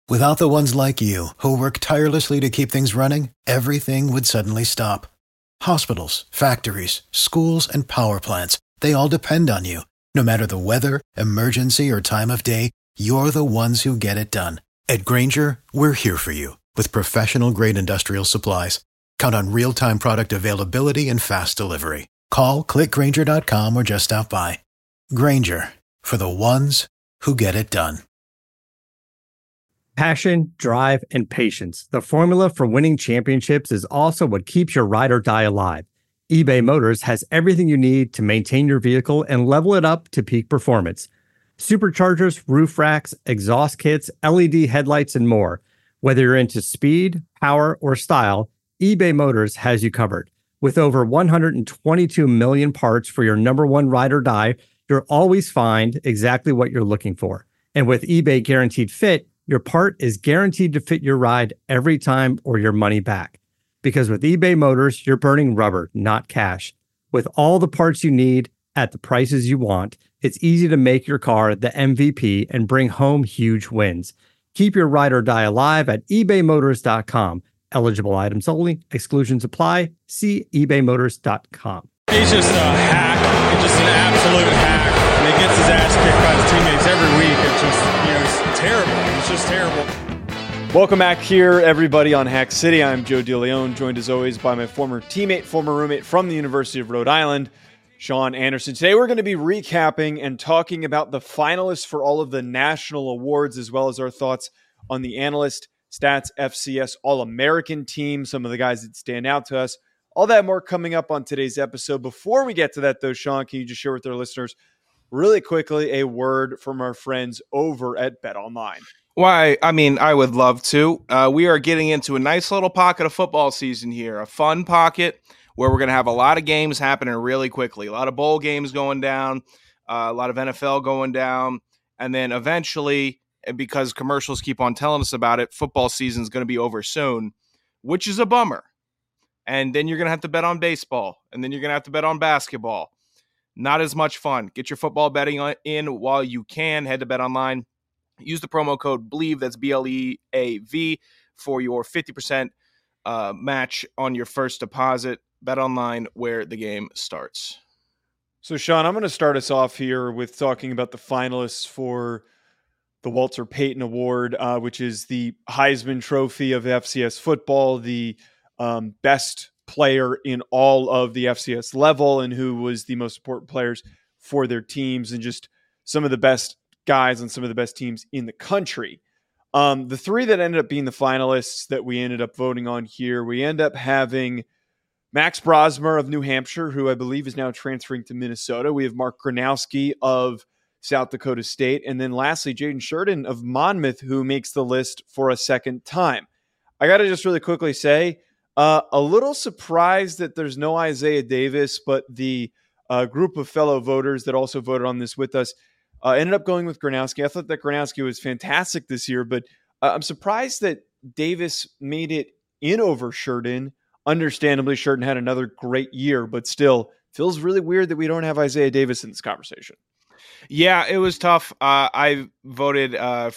Without the ones like you, who work tirelessly to keep things running, everything would suddenly stop. Hospitals, factories, schools, and power plants, they all depend on you. No matter the weather, emergency, or time of day, you're the ones who get it done. At Grainger, we're here for you with professional-grade industrial supplies. Count on real-time product availability and fast delivery. Call, clickgrainger.com, or just stop by. Grainger, for the ones who get it done. Passion, drive, and patience. The formula for winning championships is also what keeps your ride or die alive. eBay Motors has everything you need to maintain your vehicle and level it up to peak performance. Superchargers, roof racks, exhaust kits, LED headlights, and more. Whether you're into speed, power, or style, eBay Motors has you covered. With over 122 million parts for your number one ride or die, you'll always find exactly what you're looking for. And with eBay Guaranteed Fit, your part is guaranteed to fit your ride every time or your money back. Because with eBay Motors, you're burning rubber, not cash. With all the parts you need at the prices you want, it's easy to make your car the MVP and bring home huge wins. Keep your ride or die alive at ebaymotors.com. Eligible items only. Exclusions apply. See ebaymotors.com. He's just a hack. He's just an absolute hack. And he gets his ass kicked by his teammates every week. It's just, it's terrible. It's just terrible. Welcome back here, everybody, on Hack City. I'm Joe DeLeon, joined as always by my former teammate, former roommate from the University of Rhode Island, Sean Anderson. Today we're going to be recapping and talking about the finalists for all of the national awards, as well as our thoughts on the Analyst Stats FCS All-American team, some of the guys that stand out to us. All that more coming up on today's episode. Before we get to that, though, Sean, can you just share with our listeners really quickly a word from our friends over at BetOnline? Why, I would love to. We are getting into a nice little pocket of football season here, a fun pocket where we're going to have a lot of games happening really quickly, a lot of bowl games going down, a lot of NFL going down, and then eventually, because commercials keep on telling us about it, football season is going to be over soon, which is a bummer. And then you're going to have to bet on baseball, and then you're going to have to bet on basketball. Not as much fun. Get your football betting in while you can. Head to BetOnline. Use the promo code BLEAV, that's BLEAV, for your 50% match on your first deposit. BetOnline, where the game starts. So, Sean, I'm going to start us off here with talking about the finalists for the Walter Payton Award, which is the Heisman Trophy of FCS football, the best player in all of the FCS level and who was the most important players for their teams and just some of the best guys on some of the best teams in the country. The three that ended up being the finalists that we ended up voting on here, we end up having Max Brosmer of New Hampshire, who I believe is now transferring to Minnesota. We have Mark Gronowski of South Dakota State. And then lastly, Jaden Sheridan of Monmouth, who makes the list for a second time. I got to just really quickly say, a little surprised that there's no Isaiah Davis, but the group of fellow voters that also voted on this with us ended up going with Gronowski. I thought that Gronowski was fantastic this year, but I'm surprised that Davis made it in over Sheridan. Understandably, Sheridan had another great year, but still feels really weird that we don't have Isaiah Davis in this conversation. Yeah, it was tough. I voted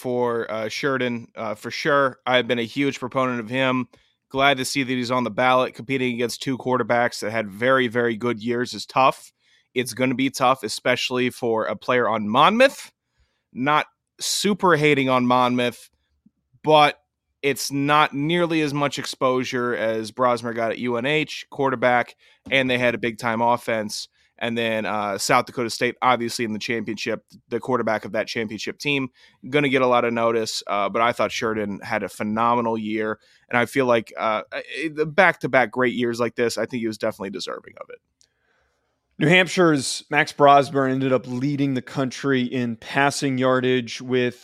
for Sheridan for sure. I've been a huge proponent of him. Glad to see that he's on the ballot. Competing against two quarterbacks that had very, very good years is tough. It's going to be tough, especially for a player on Monmouth. Not super hating on Monmouth, but it's not nearly as much exposure as Brosmer got at UNH, quarterback, and they had a big-time offense. And then South Dakota State, obviously in the championship, the quarterback of that championship team, going to get a lot of notice. But I thought Sheridan had a phenomenal year. And I feel like the back-to-back great years like this, I think he was definitely deserving of it. New Hampshire's Max Brosmer ended up leading the country in passing yardage with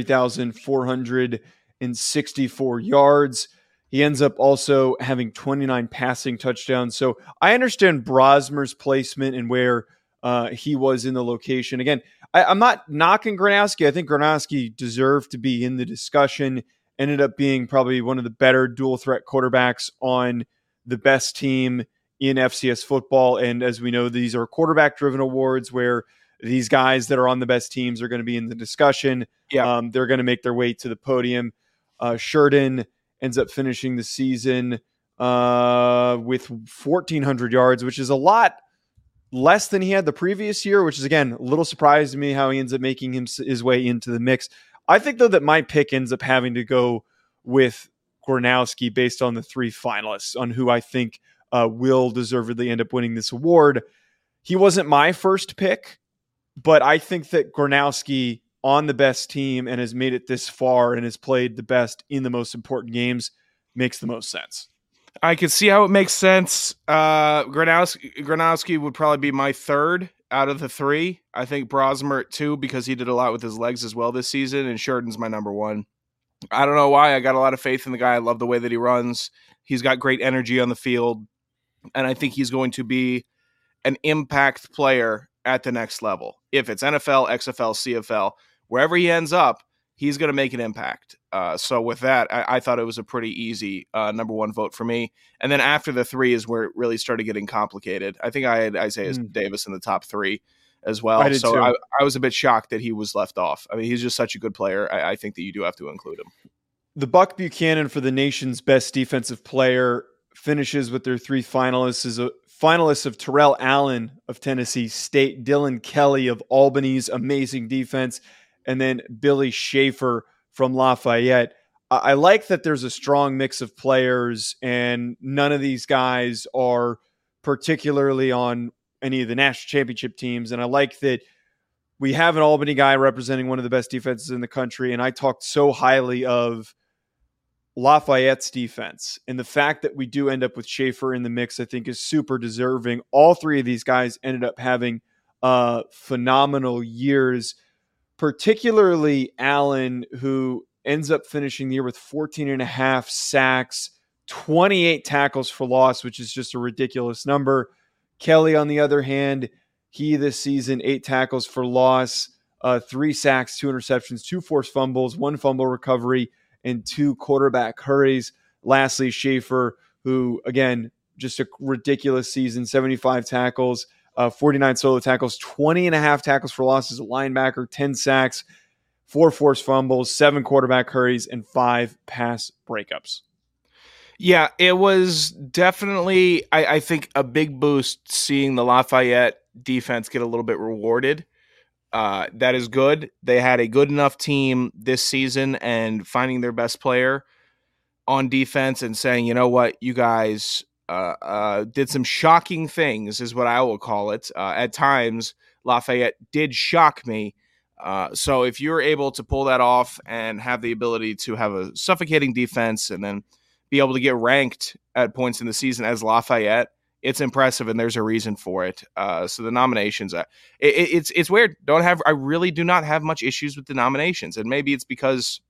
3,464 yards. He ends up also having 29 passing touchdowns. So I understand Brosmer's placement and where he was in the location. Again, I'm not knocking Gronowski. I think Gronowski deserved to be in the discussion. Ended up being probably one of the better dual threat quarterbacks on the best team in FCS football. And as we know, these are quarterback-driven awards where these guys that are on the best teams are going to be in the discussion. Yeah. They're going to make their way to the podium. Sheridan ends up finishing the season with 1,400 yards, which is a lot less than he had the previous year, which is, again, a little surprised to me how he ends up making his way into the mix. I think, though, that my pick ends up having to go with Gronowski based on the three finalists, on who I think will deservedly end up winning this award. He wasn't my first pick, but I think that Gronowski, on the best team and has made it this far and has played the best in the most important games, makes the most sense. I could see how it makes sense. Gronowski would probably be my third out of the three. I think Brosmer at 2 because he did a lot with his legs as well this season, and Sheridan's my number 1. I don't know why. I got a lot of faith in the guy. I love the way that he runs. He's got great energy on the field, and I think he's going to be an impact player at the next level. If it's NFL, XFL, CFL, wherever he ends up, he's going to make an impact. So with that, I thought it was a pretty easy number 1 vote for me. And then after the 3 is where it really started getting complicated. I think I had Isaiah Davis in the top 3 as well. I was a bit shocked that he was left off. I mean, he's just such a good player. I think that you do have to include him. The Buck Buchanan for the nation's best defensive player finishes with their 3 finalists is a finalist of Terrell Allen of Tennessee State, Dylan Kelly of Albany's amazing defense, and then Billy Schaefer from Lafayette. I like that there's a strong mix of players, and none of these guys are particularly on any of the national championship teams. And I like that we have an Albany guy representing one of the best defenses in the country. And I talked so highly of Lafayette's defense, and the fact that we do end up with Schaefer in the mix, I think, is super deserving. All 3 of these guys ended up having phenomenal years, particularly Allen, who ends up finishing the year with 14.5 sacks, 28 tackles for loss, which is just a ridiculous number. Kelly, on the other hand, he this season, 8 tackles for loss, 3 sacks, 2 interceptions, 2 forced fumbles, 1 fumble recovery, and 2 quarterback hurries. Lastly, Schaefer, who, again, just a ridiculous season, 75 tackles, 49 solo tackles, 20.5 tackles for loss as a linebacker, 10 sacks, 4 forced fumbles, 7 quarterback hurries, and 5 pass breakups. Yeah, it was definitely, I think, a big boost seeing the Lafayette defense get a little bit rewarded. That is good. They had a good enough team this season, and finding their best player on defense and saying, you know what, you guys did some shocking things is what I will call it. At times, Lafayette did shock me. So if you're able to pull that off and have the ability to have a suffocating defense and then be able to get ranked at points in the season as Lafayette, it's impressive, and there's a reason for it. So the nominations, it's weird. I really do not have much issues with the nominations, and maybe it's because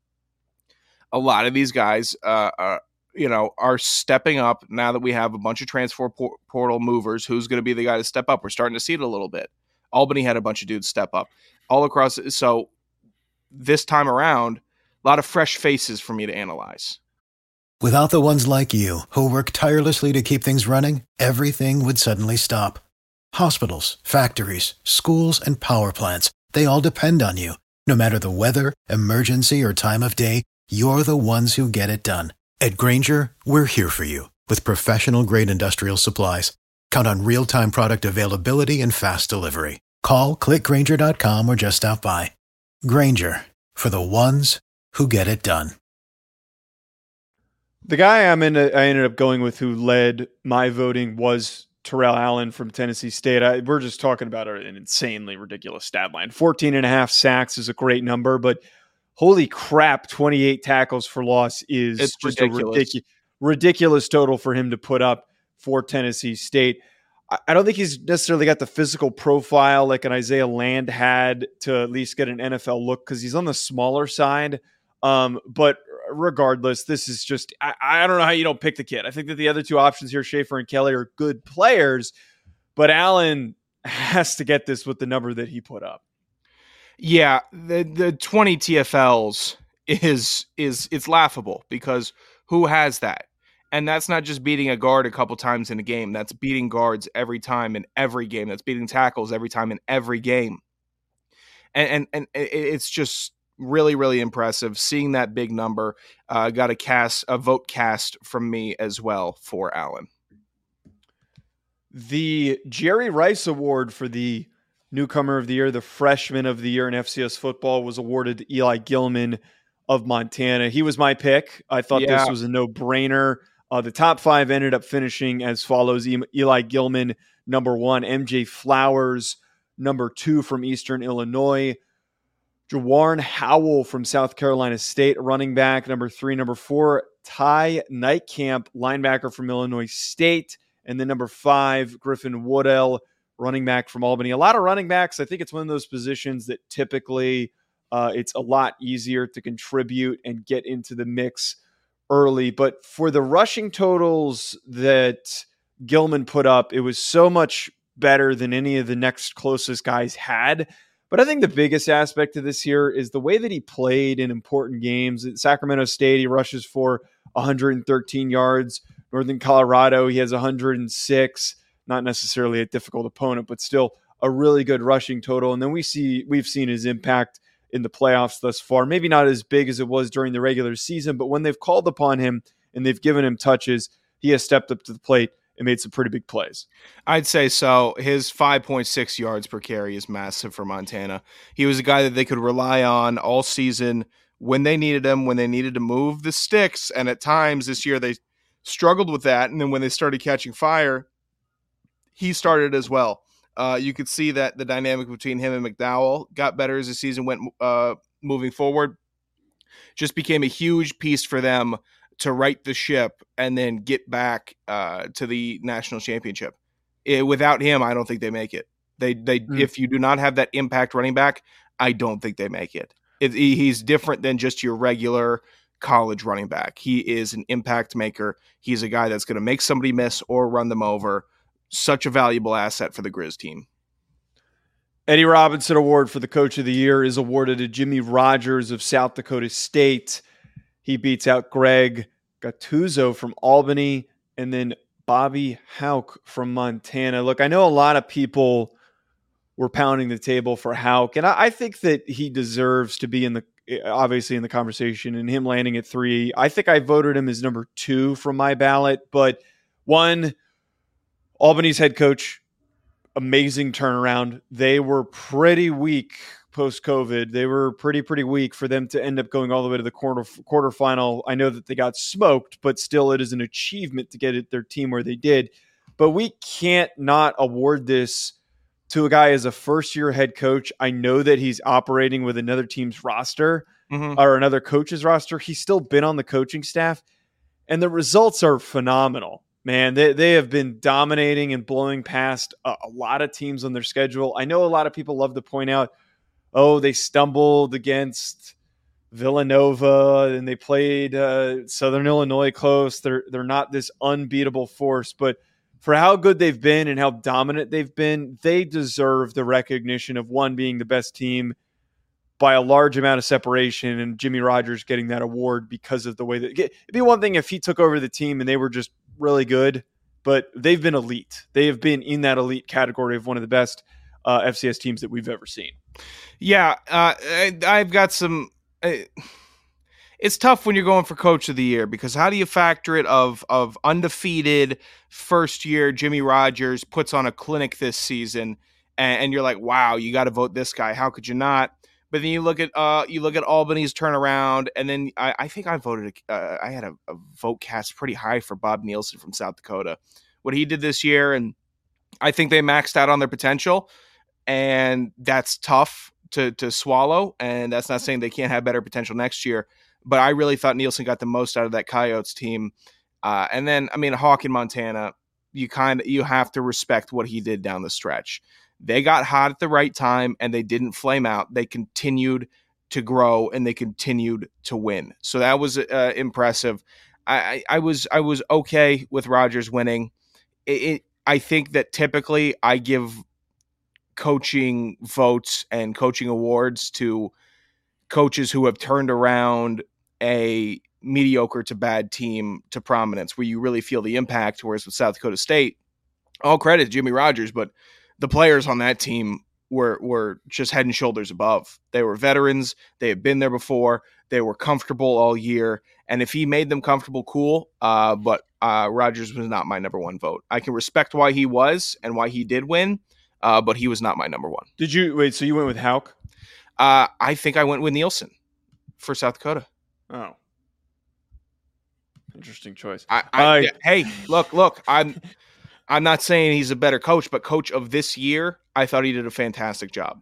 a lot of these guys, are stepping up now that we have a bunch of transfer portal movers. Who's going to be the guy to step up? We're starting to see it a little bit. Albany had a bunch of dudes step up all across. So this time around, a lot of fresh faces for me to analyze. Without the ones like you, who work tirelessly to keep things running, everything would suddenly stop. Hospitals, factories, schools, and power plants, they all depend on you. No matter the weather, emergency, or time of day, you're the ones who get it done. At Grainger, we're here for you with professional-grade industrial supplies. Count on real-time product availability and fast delivery. Call, click Grainger.com, or just stop by. Grainger, for the ones who get it done. The guy I ended up going with who led my voting was Terrell Allen from Tennessee State. We're just talking about an insanely ridiculous stat line. 14.5 sacks is a great number, but holy crap, 28 tackles for loss is just ridiculous. A ridiculous total for him to put up for Tennessee State. I don't think he's necessarily got the physical profile like an Isaiah Land had to at least get an NFL look because he's on the smaller side. But regardless, this is just, I don't know how you don't pick the kid. I think that the other 2 options here, Schaefer and Kelly, are good players, but Allen has to get this with the number that he put up. Yeah, the 20 TFLs it's laughable because who has that? And that's not just beating a guard a couple times in a game. That's beating guards every time in every game. That's beating tackles every time in every game. And it's just Really, really impressive. Seeing that big number, got a vote cast from me as well for Allen. The Jerry Rice Award for the Newcomer of the Year, the Freshman of the Year in FCS football, was awarded to Eli Gilman of Montana. He was my pick. I thought this was a no-brainer. The top 5 ended up finishing as follows: Eli Gilman, number 1; MJ Flowers, number 2 from Eastern Illinois; Jawarn Howell from South Carolina State, running back, number 3; number 4, Ty Nightcamp, linebacker from Illinois State; and then number 5, Griffin Woodell, running back from Albany. A lot of running backs. I think it's one of those positions that typically it's a lot easier to contribute and get into the mix early. But for the rushing totals that Gilman put up, it was so much better than any of the next closest guys had. But I think the biggest aspect of this here is the way that he played in important games. At Sacramento State, he rushes for 113 yards. Northern Colorado, he has 106. Not necessarily a difficult opponent, but still a really good rushing total. And then we've seen his impact in the playoffs thus far. Maybe not as big as it was during the regular season, but when they've called upon him and they've given him touches, he has stepped up to the plate and made some pretty big plays. I'd say so. His 5.6 yards per carry is massive for Montana. He was a guy that they could rely on all season when they needed him, when they needed to move the sticks. And at times this year they struggled with that. And then when they started catching fire, he started as well. You could see that the dynamic between him and McDowell got better as the season went moving forward. Just became a huge piece for them to right the ship and then get back to the national championship. Without him, I don't think they make it. If you do not have that impact running back, I don't think they make it. He's different than just your regular college running back. He is an impact maker. He's a guy that's going to make somebody miss or run them over. Such a valuable asset for the Grizz team. Eddie Robinson Award for the Coach of the Year is awarded to Jimmy Rogers of South Dakota State. He beats out Greg Gattuso from Albany and then Bobby Hauck from Montana. Look, I know a lot of people were pounding the table for Hauck, and I think that he deserves to be obviously in the conversation, and him landing at 3. I think I voted him as number 2 from my ballot, but 1, Albany's head coach, amazing turnaround. They were pretty weak post-COVID. They were pretty weak for them to end up going all the way to the quarterfinal. I know that they got smoked, but still it is an achievement to get their team where they did. But we can't not award this to a guy as a first-year head coach. I know that he's operating with another team's roster or another coach's roster. He's still been on the coaching staff, and the results are phenomenal. Man, they have been dominating and blowing past a lot of teams on their schedule. I know a lot of people love to point out, they stumbled against Villanova and they played Southern Illinois close. They're not this unbeatable force, but for how good they've been and how dominant they've been, they deserve the recognition of, 1, being the best team by a large amount of separation, and Jimmy Rogers getting that award because of the way that it'd be one thing if he took over the team and they were just really good, but they've been elite. They have been in that elite category of one of the best FCS teams that we've ever seen. Yeah, I've got some. It's tough when you're going for Coach of the Year, because how do you factor it of undefeated first year Jimmy Rogers puts on a clinic this season, and you're like, wow, you got to vote this guy. How could you not? But then you look at Albany's turnaround, and then I think I voted. I had a vote cast pretty high for Bob Nielsen from South Dakota. What he did this year, and I think they maxed out on their potential, and that's tough to swallow. And that's not saying they can't have better potential next year. But I really thought Nielsen got the most out of that Coyotes team. And then, I mean, Hauck in Montana, you have to respect what he did down the stretch. They got hot at the right time, and they didn't flame out. They continued to grow, and they continued to win. So that was impressive. I was okay with Rogers winning. I think that typically I give coaching votes and coaching awards to coaches who have turned around a mediocre to bad team to prominence, where you really feel the impact. Whereas with South Dakota State, all credit to Jimmy Rogers, but the players on that team were just head and shoulders above. They were veterans. They had been there before. They were comfortable all year. And if he made them comfortable, cool. But Rodgers was not my number one vote. I can respect why he was and why he did win, but he was not my number one. Did you wait? So you went with Houck? I think I went with Nielsen for South Dakota. Oh, interesting choice. Hey, look. I'm not saying he's a better coach, but coach of this year, I thought he did a fantastic job.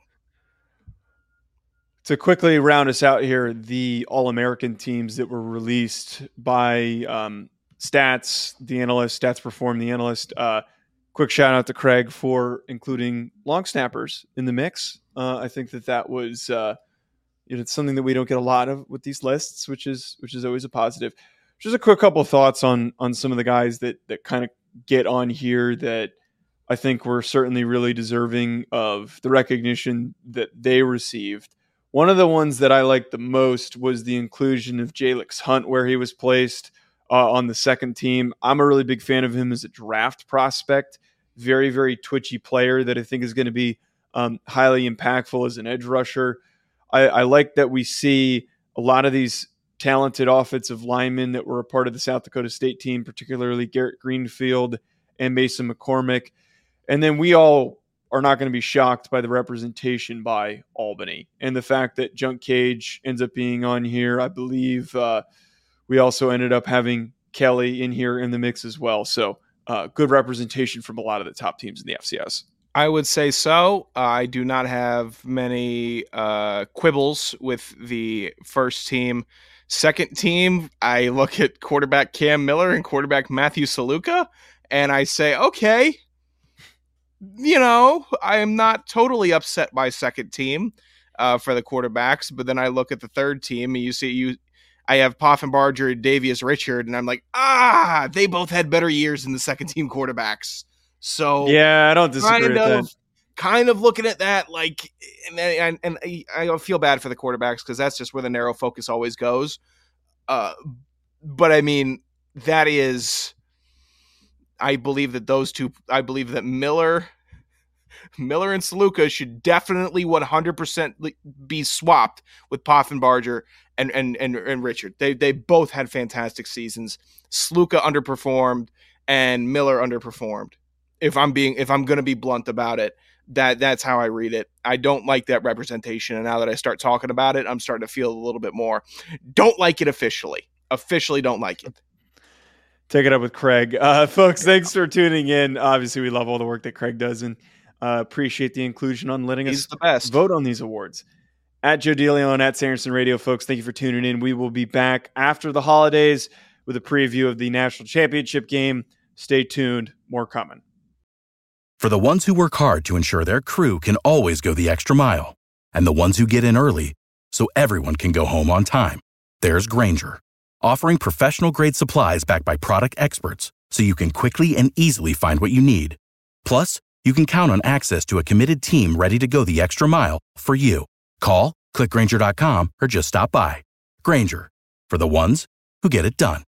To quickly round us out here, the All-American teams that were released by Stats, the analyst, Stats Perform, the analyst. Quick shout out to Craig for including long snappers in the mix. I think that was it's something that we don't get a lot of with these lists, which is always a positive. Just a quick couple of thoughts on some of the guys that kind of get on here that I think were certainly really deserving of the recognition that they received. One of the ones that I liked the most was the inclusion of Jalix Hunt, where he was placed on the second team. I'm a really big fan of him as a draft prospect. Very, very twitchy player that I think is going to be highly impactful as an edge rusher. I like that we see a lot of these talented offensive linemen that were a part of the South Dakota State team, particularly Garrett Greenfield and Mason McCormick. And then we all are not going to be shocked by the representation by Albany. And the fact that Junk Cage ends up being on here, I believe we also ended up having Kelly in here in the mix as well. So good representation from a lot of the top teams in the FCS. I would say so. I do not have many quibbles with the first team. Second team, I look at quarterback Cam Miller and quarterback Matthew Saluka, and I say, okay, I am not totally upset by second team for the quarterbacks, but then I look at the third team, and I have Poffenbarger and Davius Richard, and I'm like, they both had better years than the second team quarterbacks. So yeah, I don't disagree with that. Kind of looking at that, like, and I feel bad for the quarterbacks because that's just where the narrow focus always goes. But I mean, that is, I believe that Miller and Saluka should definitely 100% be swapped with Poffenbarger and Richard. They both had fantastic seasons. Saluka underperformed and Miller underperformed. If I'm going to be blunt about it, that's how I read it. I don't like that representation, and now that I start talking about it, I'm starting to feel a little bit more. Don't like it officially. Officially, don't like it. Take it up with Craig. Folks, thanks for tuning in. Obviously, we love all the work that Craig does, and appreciate the inclusion on letting us vote on these awards. At Joe DeLeon, at Sanderson Radio, folks, thank you for tuning in. We will be back after the holidays with a preview of the national championship game. Stay tuned. More coming. For the ones who work hard to ensure their crew can always go the extra mile, and the ones who get in early so everyone can go home on time, there's Grainger, offering professional-grade supplies backed by product experts so you can quickly and easily find what you need. Plus, you can count on access to a committed team ready to go the extra mile for you. Call, click Grainger.com, or just stop by. Grainger, for the ones who get it done.